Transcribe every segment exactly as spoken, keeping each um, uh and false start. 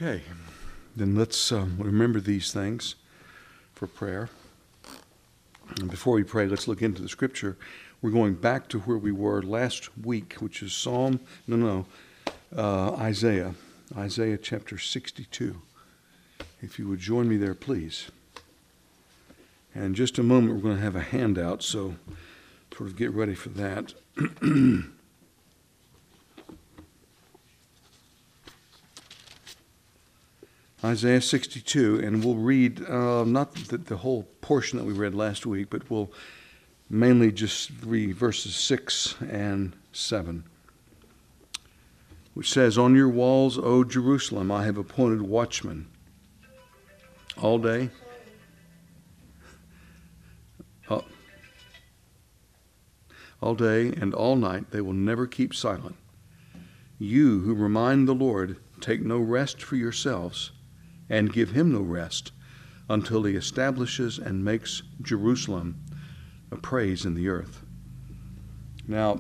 Okay, then let's um, remember these things for prayer. And before we pray, let's look into the scripture. We're going back to where we were last week, which is Psalm, no, no, uh, Isaiah, Isaiah chapter sixty-two. If you would join me there, please. And in just a moment, we're going to have a handout, so sort of get ready for that. Isaiah sixty-two, and we'll read uh, not the, the whole portion that we read last week, but we'll mainly just read verses six and seven, which says, "On your walls, O Jerusalem, I have appointed watchmen all day." Uh, all day and all night they will never keep silent. You who remind the Lord, take no rest for yourselves, and give him no rest until he establishes and makes Jerusalem a praise in the earth. Now,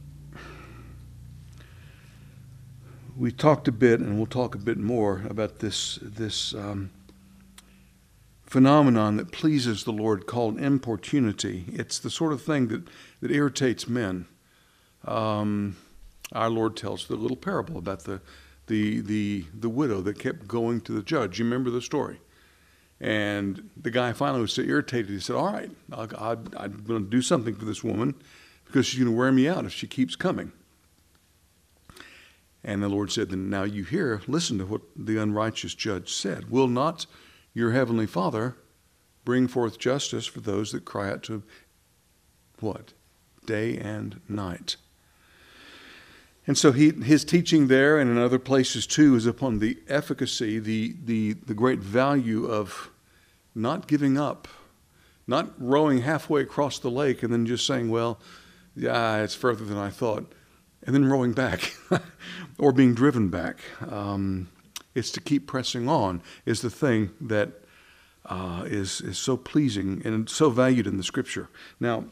we talked a bit, and we'll talk a bit more about this, this um, phenomenon that pleases the Lord called importunity. It's the sort of thing that, that irritates men. Um, our Lord tells the little parable about the The, the the widow that kept going to the judge. You remember the story? And the guy finally was so irritated, he said, all right, I'll, I'll, I'm going to do something for this woman because she's going to wear me out if she keeps coming. And the Lord said, then now you hear, listen to what the unrighteous judge said. Will not your heavenly Father bring forth justice for those that cry out to what? Day and night. And so he, his teaching there and in other places too is upon the efficacy, the, the, the great value of not giving up, not rowing halfway across the lake and then just saying, well, yeah, it's further than I thought, and then rowing back or being driven back. Um, it's to keep pressing on is the thing that uh, is, is so pleasing and so valued in the Scripture. Now,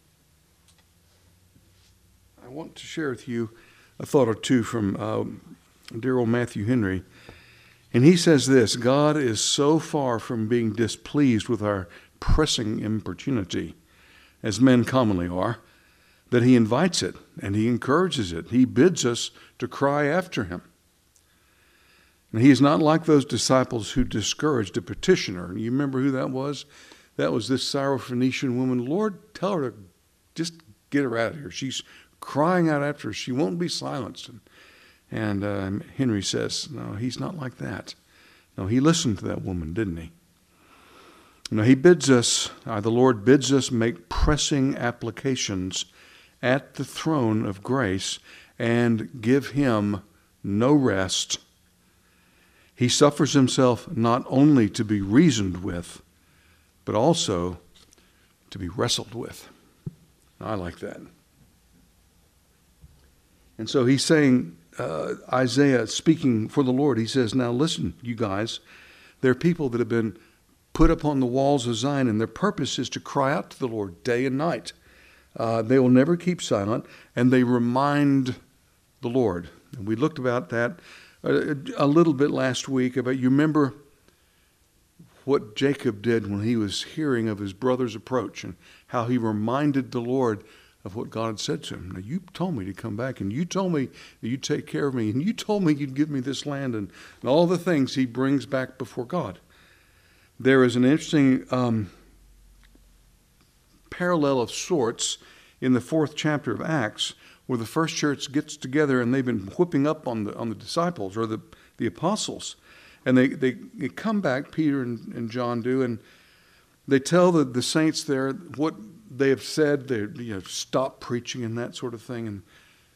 I want to share with you a thought or two from uh, dear old Matthew Henry. And he says this: God is so far from being displeased with our pressing importunity, as men commonly are, that he invites it and he encourages it. He bids us to cry after him. And he is not like those disciples who discouraged a petitioner. You remember who that was? That was this Syrophoenician woman. Lord, tell her to just get her out of here. She's crying out after her. She won't be silenced. And, and uh, Henry says, no, he's not like that. No, he listened to that woman, didn't he? No, he bids us, uh, the Lord bids us make pressing applications at the throne of grace and give him no rest. He suffers himself not only to be reasoned with, but also to be wrestled with. I like that. And so he's saying, uh, Isaiah speaking for the Lord, he says, now listen, you guys, there are people that have been put upon the walls of Zion, and their purpose is to cry out to the Lord day and night. Uh, they will never keep silent, and they remind the Lord. And we looked about that a, a little bit last week. About, you remember what Jacob did when he was hearing of his brother's approach and how he reminded the Lord of what God had said to him. Now, you told me to come back, and you told me that you'd take care of me, and you told me you'd give me this land, and, and all the things he brings back before God. There is an interesting um, parallel of sorts in the fourth chapter of Acts, where the first church gets together, and they've been whipping up on the on the disciples or the, the apostles. And they, they, they come back, Peter and, and John do, and they tell the, the saints there what they have said. They you know stop preaching and that sort of thing. And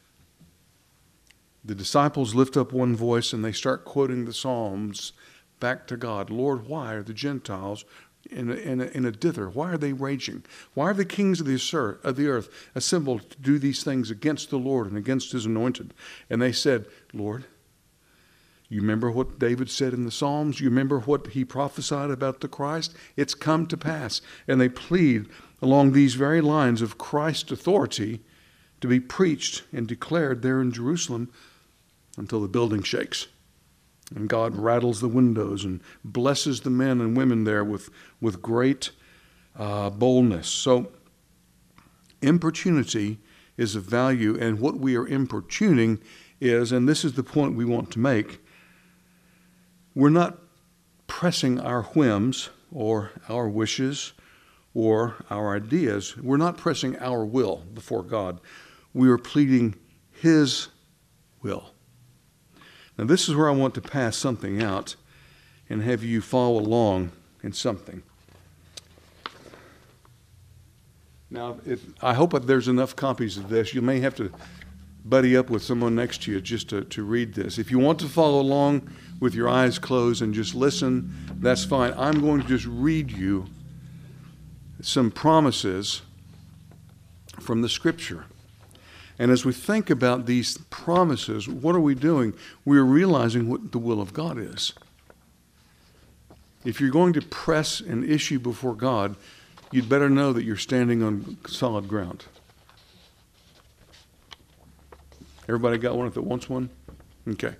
the disciples lift up one voice and they start quoting the Psalms back to God. Lord, why are the Gentiles in a, in a, in a dither? Why are they raging? Why are the kings of the, of the earth assembled to do these things against the Lord and against his anointed? And they said, Lord, you remember what David said in the Psalms? You remember what he prophesied about the Christ? It's come to pass. And they plead along these very lines of Christ's authority to be preached and declared there in Jerusalem until the building shakes. And God rattles the windows and blesses the men and women there with, with great uh, boldness. So importunity is of value, and what we are importuning is, and this is the point we want to make, we're not pressing our whims or our wishes or our ideas. We're not pressing our will before God. We are pleading His will. Now, this is where I want to pass something out and have you follow along in something. Now, if, I hope that there's enough copies of this. You may have to buddy up with someone next to you just to, to read this. If you want to follow along with your eyes closed and just listen, that's fine. I'm going to just read you some promises from the Scripture. And as we think about these promises, what are we doing? We're realizing what the will of God is. If you're going to press an issue before God, you'd better know that you're standing on solid ground. Everybody got one if it wants one? Okay.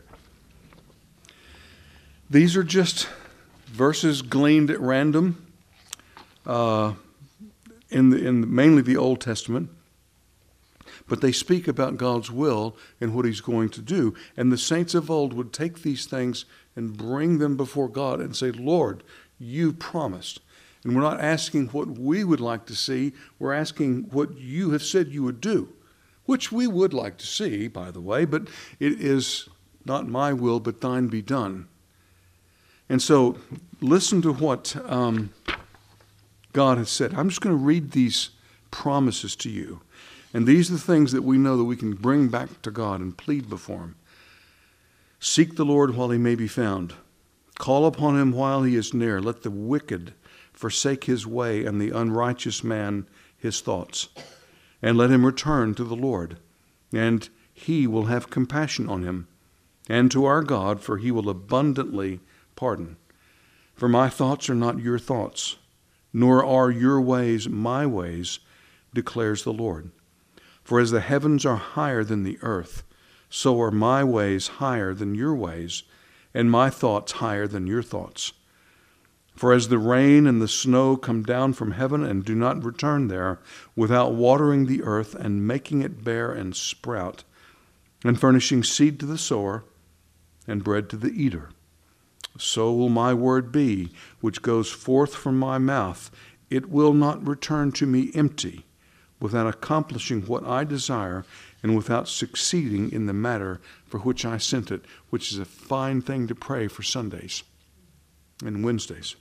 These are just verses gleaned at random uh, in the, in mainly the Old Testament, but they speak about God's will and what He's going to do. And the saints of old would take these things and bring them before God and say, Lord, you promised. And we're not asking what we would like to see. We're asking what you have said you would do, which we would like to see, by the way, but it is not my will, but thine be done. And so listen to what um, God has said. I'm just going to read these promises to you. And these are the things that we know that we can bring back to God and plead before Him. Seek the Lord while He may be found. Call upon Him while He is near. Let the wicked forsake his way and the unrighteous man his thoughts. And let him return to the Lord, and He will have compassion on him, and to our God, for He will abundantly pardon. For my thoughts are not your thoughts, nor are your ways my ways, declares the Lord. For as the heavens are higher than the earth, so are my ways higher than your ways, and my thoughts higher than your thoughts. For as the rain and the snow come down from heaven and do not return there without watering the earth and making it bear and sprout, and furnishing seed to the sower and bread to the eater, so will my word be, which goes forth from my mouth. It will not return to me empty, without accomplishing what I desire and without succeeding in the matter for which I sent it, which is a fine thing to pray for Sundays and Wednesdays.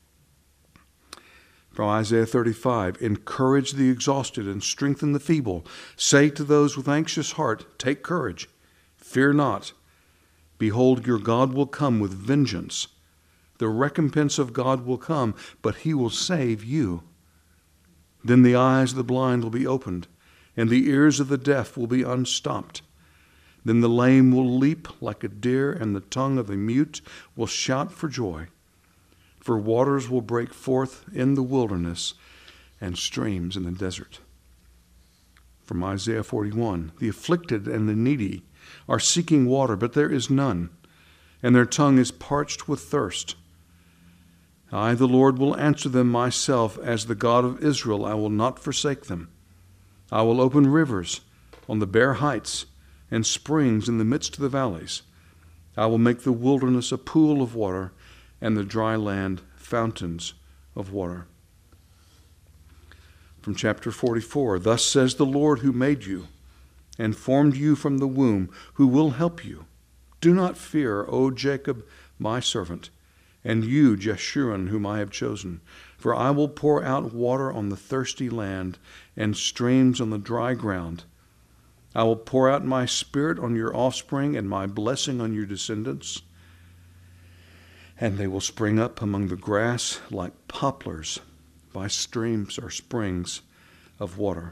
From Isaiah thirty-five, encourage the exhausted and strengthen the feeble. Say to those with anxious heart, take courage, fear not. Behold, your God will come with vengeance. The recompense of God will come, but He will save you. Then the eyes of the blind will be opened, and the ears of the deaf will be unstopped. Then the lame will leap like a deer, and the tongue of the mute will shout for joy. For waters will break forth in the wilderness, and streams in the desert. From Isaiah forty-one, the afflicted and the needy are seeking water, but there is none, and their tongue is parched with thirst. I, the Lord, will answer them myself. As the God of Israel, I will not forsake them. I will open rivers on the bare heights and springs in the midst of the valleys. I will make the wilderness a pool of water, and the dry land fountains of water. From chapter forty-four, thus says the Lord who made you and formed you from the womb, who will help you. Do not fear, O Jacob, my servant, and you, Jeshurun, whom I have chosen. For I will pour out water on the thirsty land and streams on the dry ground. I will pour out my spirit on your offspring and my blessing on your descendants. And they will spring up among the grass like poplars by streams or springs of water.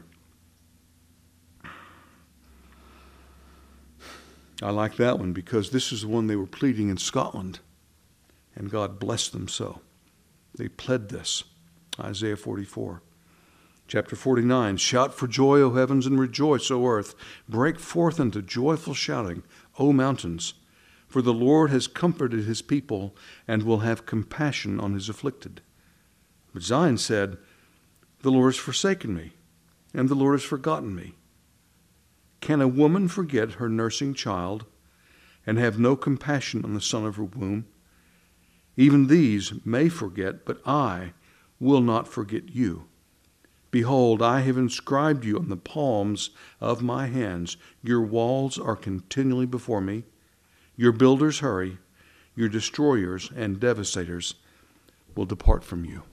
I like that one because this is the one they were pleading in Scotland, and God blessed them so. They pled this, Isaiah forty-four. Chapter forty-nine, shout for joy, O heavens, and rejoice, O earth. Break forth into joyful shouting, O mountains. For the Lord has comforted his people and will have compassion on his afflicted. But Zion said, the Lord has forsaken me, and the Lord has forgotten me. Can a woman forget her nursing child and have no compassion on the son of her womb? Even these may forget, but I will not forget you. Behold, I have inscribed you on the palms of my hands. Your walls are continually before me. Your builders hurry. Your destroyers and devastators will depart from you.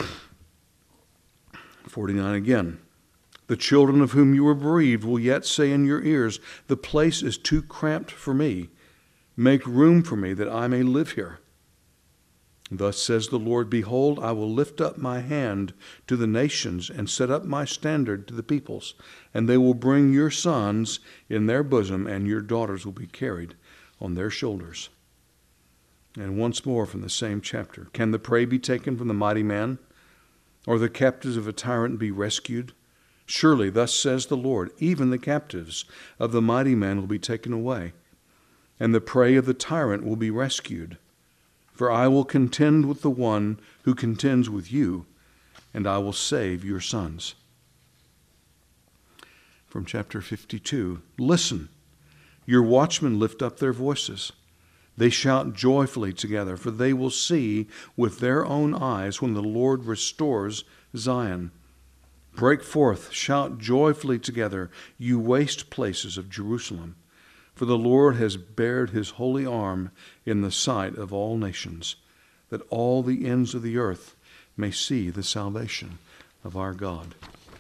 forty-nine again. The children of whom you were bereaved will yet say in your ears, the place is too cramped for me. Make room for me that I may live here. Thus says the Lord, behold, I will lift up my hand to the nations and set up my standard to the peoples, and they will bring your sons in their bosom, and your daughters will be carried on their shoulders. And once more from the same chapter, can the prey be taken from the mighty man, or the captives of a tyrant be rescued? Surely thus says the Lord, even the captives of the mighty man will be taken away, and the prey of the tyrant will be rescued. For I will contend with the one who contends with you, and I will save your sons. From chapter fifty-two, listen, your watchmen lift up their voices. They shout joyfully together, for they will see with their own eyes when the Lord restores Zion. Break forth, shout joyfully together, you waste places of Jerusalem. For the Lord has bared his holy arm in the sight of all nations, that all the ends of the earth may see the salvation of our God.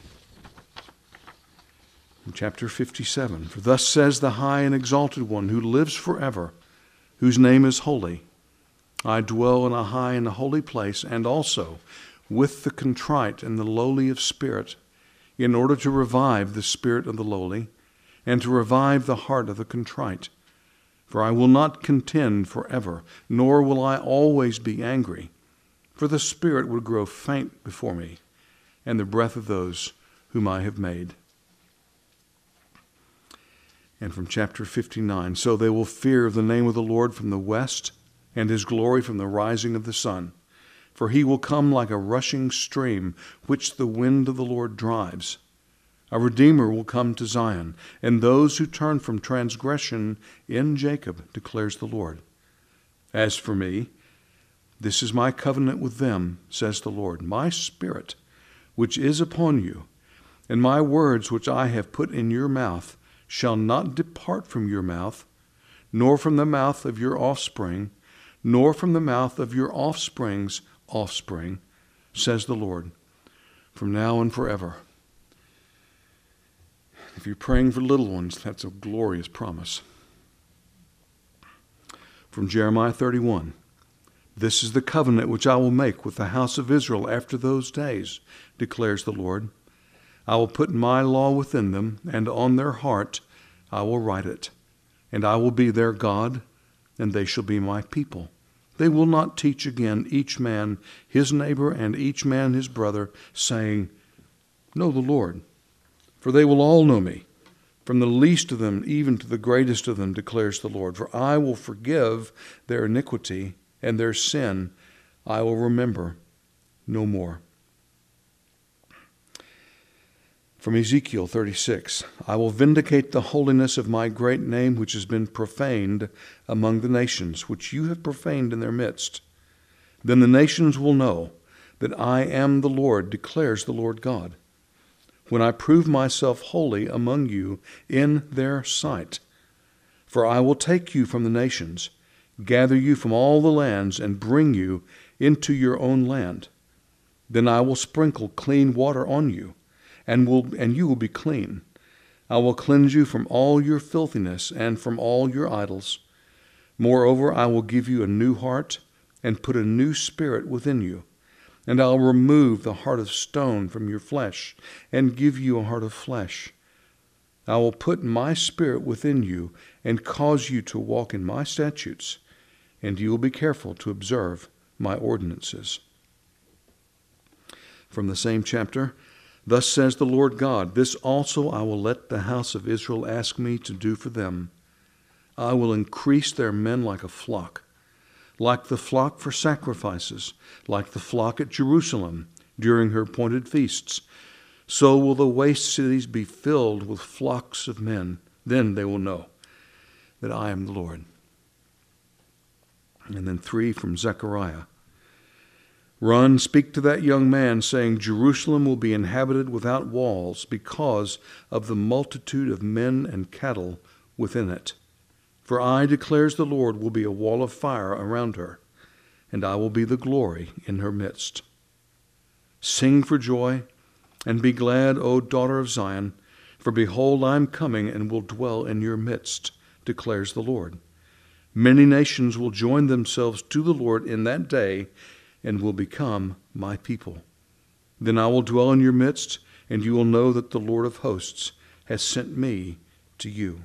In chapter fifty-seven, for thus says the high and exalted one who lives forever, whose name is holy. I dwell in a high and a holy place, and also with the contrite and the lowly of spirit, in order to revive the spirit of the lowly, and to revive the heart of the contrite. For I will not contend forever, nor will I always be angry, for the spirit would grow faint before me, and the breath of those whom I have made. And from chapter fifty-nine, so they will fear the name of the Lord from the west, and his glory from the rising of the sun. For he will come like a rushing stream, which the wind of the Lord drives. A Redeemer will come to Zion, and those who turn from transgression in Jacob, declares the Lord. As for me, this is my covenant with them, says the Lord, my spirit, which is upon you, and my words which I have put in your mouth shall not depart from your mouth, nor from the mouth of your offspring, nor from the mouth of your offspring's offspring, says the Lord, from now and forever. If you're praying for little ones, that's a glorious promise. From Jeremiah thirty-one, this is the covenant which I will make with the house of Israel after those days, declares the Lord. I will put my law within them, and on their heart I will write it. And I will be their God, and they shall be my people. They will not teach again each man his neighbor and each man his brother, saying, know the Lord. For they will all know me, from the least of them even to the greatest of them, declares the Lord. For I will forgive their iniquity, and their sin I will remember no more. From Ezekiel thirty-six, I will vindicate the holiness of my great name, which has been profaned among the nations, which you have profaned in their midst. Then the nations will know that I am the Lord, declares the Lord God, when I prove myself holy among you in their sight. For I will take you from the nations, gather you from all the lands, and bring you into your own land. Then I will sprinkle clean water on you, and will and you will be clean. I will cleanse you from all your filthiness and from all your idols. Moreover, I will give you a new heart and put a new spirit within you. And I'll remove the heart of stone from your flesh and give you a heart of flesh. I will put my spirit within you and cause you to walk in my statutes, and you will be careful to observe my ordinances. From the same chapter, thus says the Lord God, this also I will let the house of Israel ask me to do for them. I will increase their men like a flock, like the flock for sacrifices, like the flock at Jerusalem during her appointed feasts. So will the waste cities be filled with flocks of men. Then they will know that I am the Lord. And then three from Zechariah. Run, speak to that young man, saying, Jerusalem will be inhabited without walls because of the multitude of men and cattle within it. For I, declares the Lord, will be a wall of fire around her, and I will be the glory in her midst. Sing for joy, and be glad, O daughter of Zion, for behold, I am coming and will dwell in your midst, declares the Lord. Many nations will join themselves to the Lord in that day and will become my people. Then I will dwell in your midst, and you will know that the Lord of hosts has sent me to you.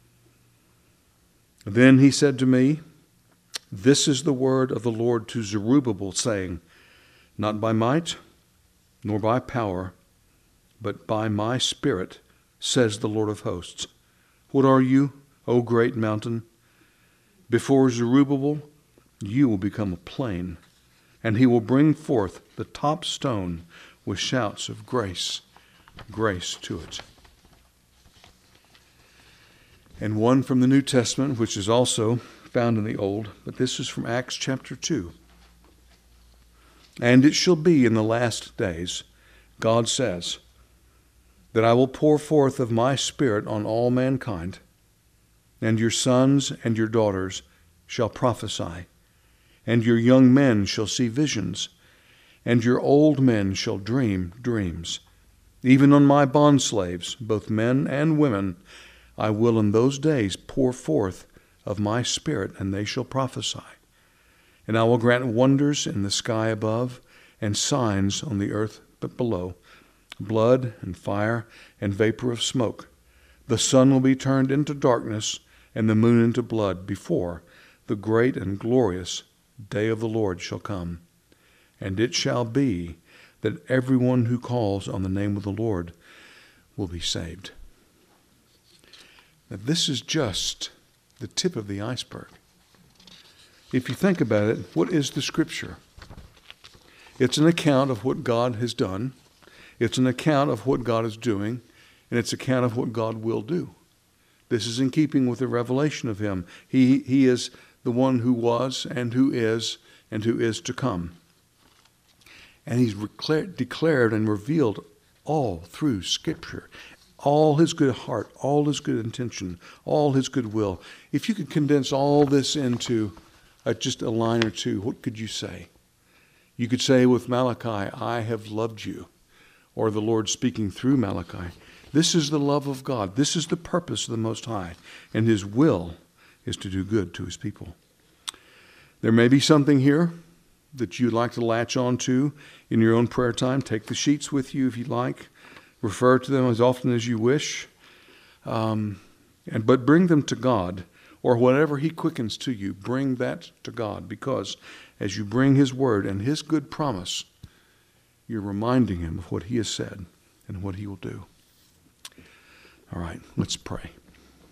Then he said to me, This is the word of the Lord to Zerubbabel, saying, Not by might, nor by power, but by my Spirit, says the Lord of hosts. What are you, O great mountain? Before Zerubbabel, you will become a plain, and he will bring forth the top stone with shouts of grace, grace to it. And one from the New Testament, which is also found in the Old, but this is from Acts chapter two. And it shall be in the last days, God says, that I will pour forth of my Spirit on all mankind, and your sons and your daughters shall prophesy, and your young men shall see visions, and your old men shall dream dreams. Even on my bondslaves, both men and women, I will in those days pour forth of my Spirit, and they shall prophesy. And I will grant wonders in the sky above, and signs on the earth but below, blood and fire and vapor of smoke. The sun will be turned into darkness, and the moon into blood, before the great and glorious day of the Lord shall come. And it shall be that everyone who calls on the name of the Lord will be saved. Now, this is just the tip of the iceberg. If you think about it, what is the Scripture? It's an account of what God has done. It's an account of what God is doing, and it's an account of what God will do. This is in keeping with the revelation of him. He, he is the one who was and who is and who is to come. And he's declared, declared and revealed all through Scripture, all his good heart, all his good intention, all his good will. If you could condense all this into uh, just a line or two, what could you say? You could say with Malachi, I have loved you, or the Lord speaking through Malachi. This is the love of God. This is the purpose of the Most High, and his will is to do good to his people. There may be something here that you'd like to latch on to in your own prayer time. Take the sheets with you if you'd like. Refer to them as often as you wish. Um, and but bring them to God, or whatever he quickens to you, bring that to God, because as you bring his word and his good promise, you're reminding him of what he has said and what he will do. All right, let's pray.